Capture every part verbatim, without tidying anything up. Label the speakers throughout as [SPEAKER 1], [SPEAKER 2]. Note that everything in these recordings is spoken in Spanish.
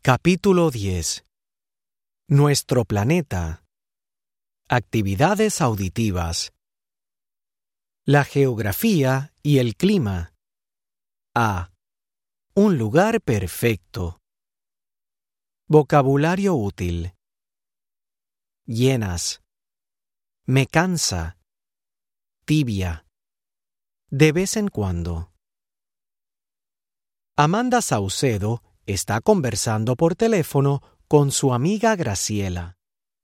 [SPEAKER 1] Capítulo diez. Nuestro planeta. Actividades auditivas. La geografía y el clima. A. Un lugar perfecto. Vocabulario útil. Llenas. Me cansa. Tibia. De vez en cuando. Amanda Saucedo está conversando por teléfono con su amiga Graciela.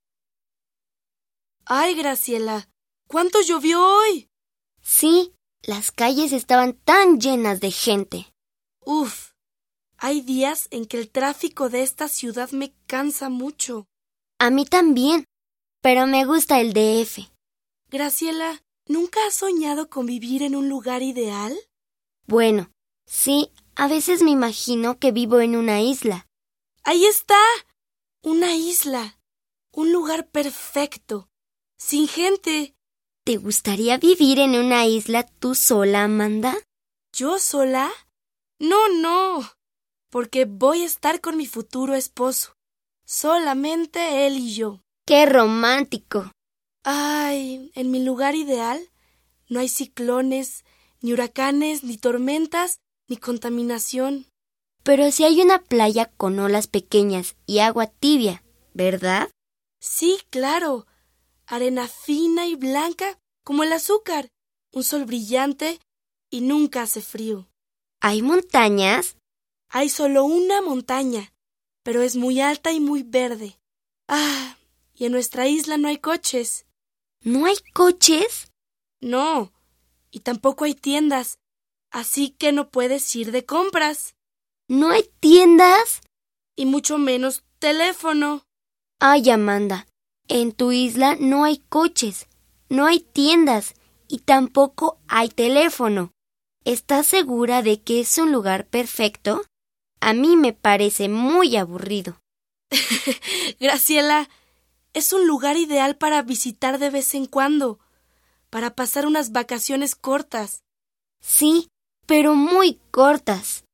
[SPEAKER 2] ¡Ay, Graciela! ¿Cuánto llovió hoy?
[SPEAKER 3] Sí, las calles estaban tan llenas de gente.
[SPEAKER 2] Uf, hay días en que el tráfico de esta ciudad me cansa mucho.
[SPEAKER 3] A mí también, pero me gusta el D F.
[SPEAKER 2] Graciela, ¿nunca has soñado con vivir en un lugar ideal?
[SPEAKER 3] Bueno, sí, a veces me imagino que vivo en una isla.
[SPEAKER 2] ¡Ahí está! Una isla. Un lugar perfecto. Sin gente.
[SPEAKER 3] ¿Te gustaría vivir en una isla tú sola, Amanda?
[SPEAKER 2] ¿Yo sola? No, no. Porque voy a estar con mi futuro esposo. Solamente él y yo.
[SPEAKER 3] ¡Qué romántico!
[SPEAKER 2] Ay, en mi lugar ideal no hay ciclones, ni huracanes, ni tormentas, ni contaminación.
[SPEAKER 3] Pero si hay una playa con olas pequeñas y agua tibia, ¿verdad?
[SPEAKER 2] Sí, claro. Arena fina y blanca como el azúcar. Un sol brillante y nunca hace frío.
[SPEAKER 3] ¿Hay montañas?
[SPEAKER 2] Hay solo una montaña, pero es muy alta y muy verde. Ah, y en nuestra isla no hay coches.
[SPEAKER 3] ¿No hay coches?
[SPEAKER 2] No, y tampoco hay tiendas, así que no puedes ir de compras.
[SPEAKER 3] ¿No hay tiendas?
[SPEAKER 2] Y mucho menos teléfono.
[SPEAKER 3] Ay, Amanda, en tu isla no hay coches, no hay tiendas y tampoco hay teléfono. ¿Estás segura de que es un lugar perfecto? A mí me parece muy aburrido.
[SPEAKER 2] Graciela, es un lugar ideal para visitar de vez en cuando, para pasar unas vacaciones cortas.
[SPEAKER 3] Sí, pero muy cortas.